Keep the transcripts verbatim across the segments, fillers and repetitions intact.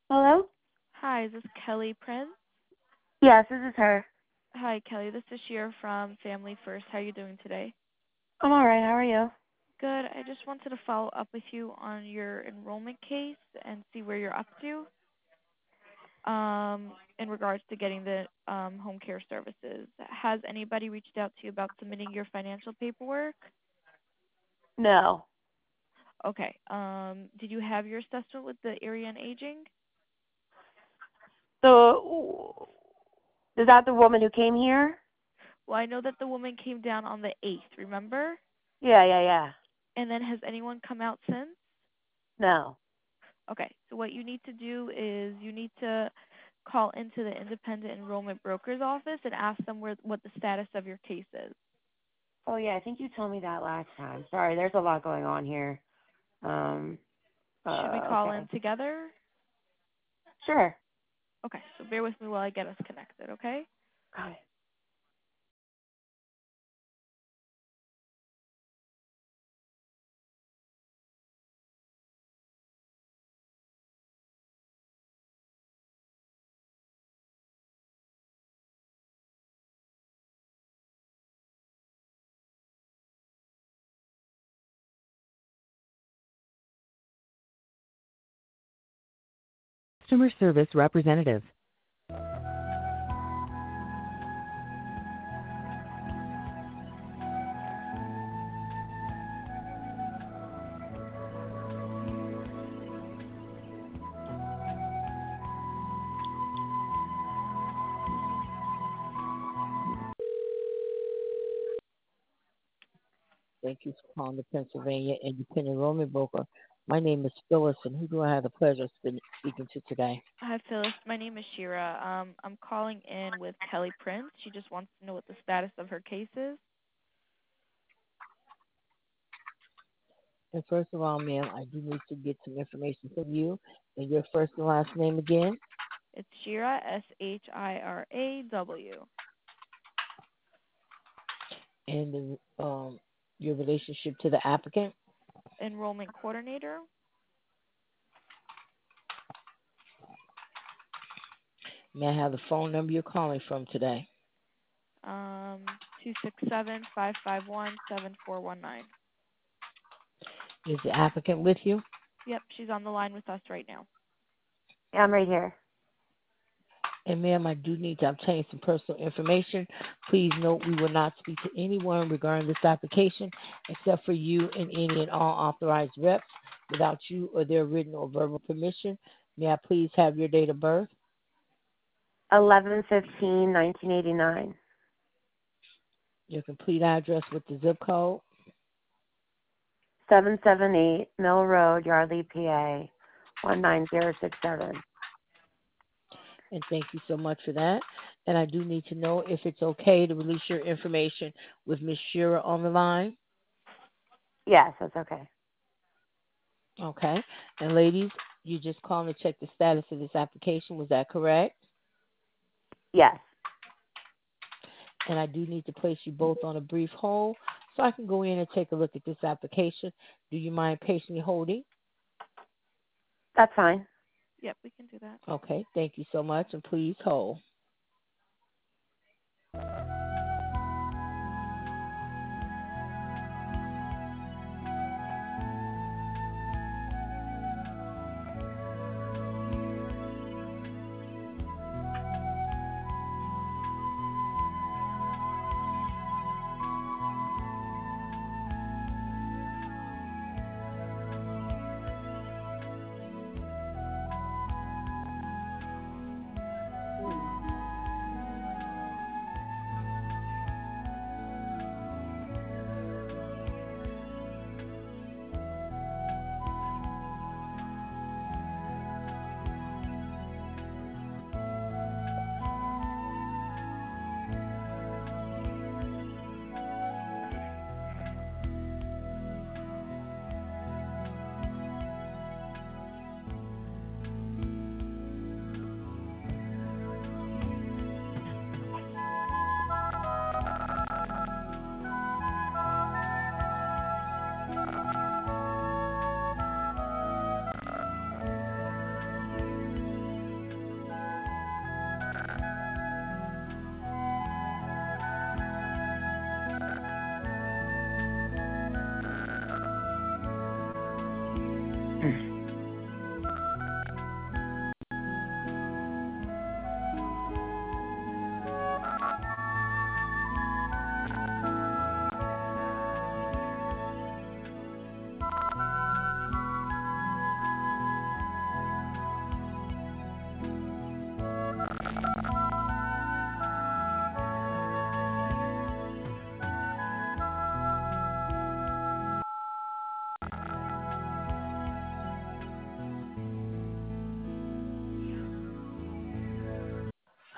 Hello? Hi, is this Kelly Prince? Yes, this is her. Hi, Kelly. This is Shira from Family First. How are you doing today? I'm alright, how are you? Good. I just wanted to follow up with you on your enrollment case and see where you're up to um, in regards to getting the um, home care services. Has anybody reached out to you about submitting your financial paperwork? No. Okay. Um, did you have your assessment with the area on aging? So, is that the woman who came here? Well, I know that the woman came down on the eighth, remember? Yeah, yeah, yeah. And then has anyone come out since? No. Okay, so what you need to do is you need to call into the independent enrollment broker's office and ask them where what the status of your case is. Oh yeah, I think you told me that last time. Sorry, there's a lot going on here. Um, Should we uh, call okay. in together? Sure. Okay, so bear with me while I get us connected, okay? Okay. Customer service representative. Thank you for calling the Pennsylvania Independent Enrollment Broker. My name is Phyllis, and who do I have the pleasure of spe- speaking to today? Hi, Phyllis. My name is Shira. Um, I'm calling in with Kelly Prince. She just wants to know what the status of her case is. And first of all, ma'am, I do need to get some information from you and your first and last name again, It's Shira, S H I R A W, and the, um, your relationship to the applicant. enrollment coordinator. May I have the phone number you're calling from today? Um, two six seven five five one seven four one nine. Is the applicant with you? Yep, she's on the line with us right now. Yeah, I'm right here. And ma'am, I do need to obtain some personal information. Please note we will not speak to anyone regarding this application except for you and any and all authorized reps without you or their written or verbal permission. May I please have your date of birth, Eleven fifteen, nineteen eighty nine. your complete address with the zip code, Seven seven eight Mill Road, Yardley, P A one nine zero six seven. and thank you so much for that. And I do need to know if it's okay to release your information with Miss Shira on the line. Yes, that's okay. Okay. And ladies, you just calling to check the status of this application. Was that correct? Yes. And I do need to place you both on a brief hold so I can go in and take a look at this application. Do you mind patiently holding? That's fine. Yep, we can do that. Okay, thank you so much, and please hold.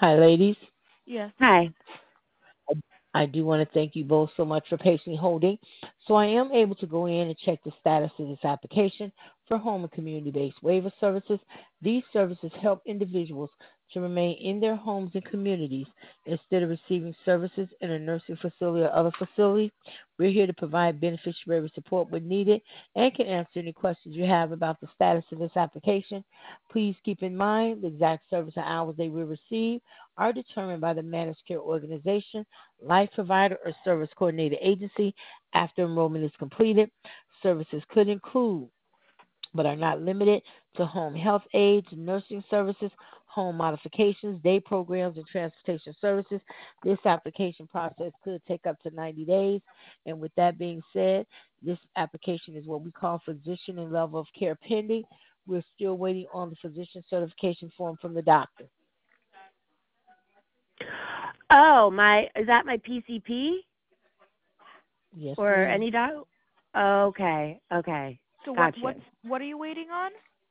Hi, ladies. Yes. Hi. I do want to thank you both so much for patiently holding. So I am able to go in and check the status of this application for home and community-based waiver services. These services help individuals to remain in their homes and communities instead of receiving services in a nursing facility or other facility. We're here to provide beneficiary support when needed and can answer any questions you have about the status of this application. Please keep in mind the exact service and hours they will receive are determined by the managed care organization, life provider, or service coordinator agency after enrollment is completed. Services could include, but are not limited to, home health aides, nursing services, home modifications, day programs, and transportation services. This application process could take up to ninety days. And with that being said, this application is what we call physician and level of care pending. We're still waiting on the physician certification form from the doctor. Oh, my is that my P C P Yes, or ma'am. any doc? Okay, okay, So what gotcha. what's what are you waiting on?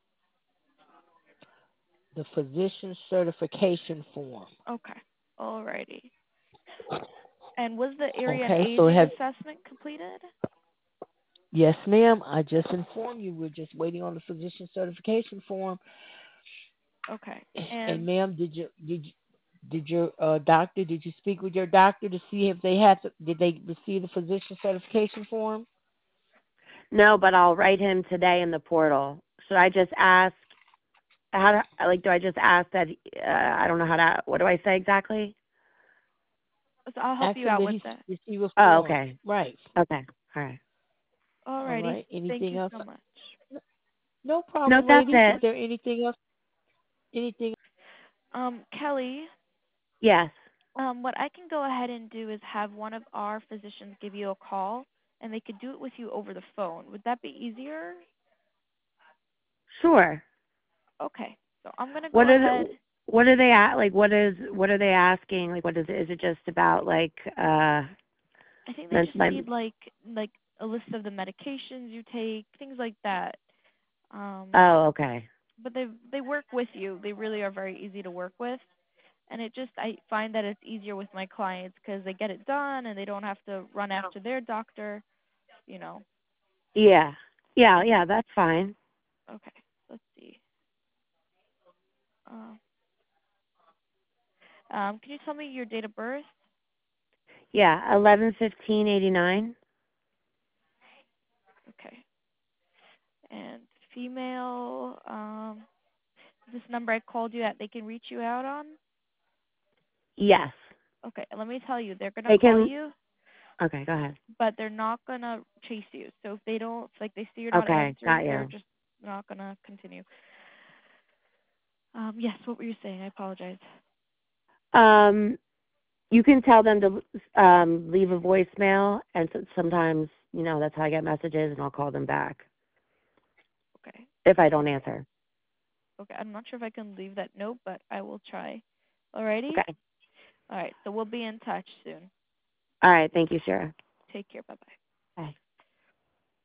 The physician certification form. Okay. Alrighty. And was the area and Okay, so aging have assessment completed? yes, ma'am. I just informed you we're just waiting on the physician certification form. Okay. And And ma'am, did you did you, did your uh, doctor? Did you speak with your doctor to see if they had to, did they receive the physician certification form? No, but I'll write him today in the portal. Should I just ask? How do, like do I just ask that? Uh, I don't know how to. What do I say exactly? so I'll help Ask you him out that with he that. receive a Oh, form. okay, Right. okay, all right. All Alrighty. right. Thank Anything you else? so much. No Nope, problem, that's ladies. Is it. there anything else? Anything? Um, Kelly, Yes. um, what I can go ahead and do is have one of our physicians give you a call, and they could do it with you over the phone. Would that be easier? Sure. Okay. So I'm gonna What go are ahead. the, what are they at? Like, what is what are they asking? Like, what is it? Is it just about like uh, I think they men- just my? need like like a list of the medications you take, things like that. Um, Oh, okay. but they they work with you. They really are very easy to work with, and it just I find that it's easier with my clients because they get it done and they don't have to run after their doctor. You know. Yeah. Yeah, And yeah, that's fine. okay, let's see. Uh, um, can you tell me your date of birth? Yeah, eleven fifteen eighty nine. Okay. And female. Um, this number I called you at, they can reach you out on. Yes. Okay, let me tell you, they're gonna They call can. you, Okay, go ahead. but they're not gonna chase you. So if they don't, like they see you're not Okay, got answering, they're you. just not gonna continue. Um, yes, what were you saying? I apologize. Um, you can tell them to um leave a voicemail, and so- sometimes you know that's how I get messages, and I'll call them back Okay. if I don't answer. Okay, I'm not sure if I can leave that note, but I will try. Alrighty? Okay. Alright, so we'll be in touch soon. All right. Thank you, Shara. Take care. Bye bye. Bye.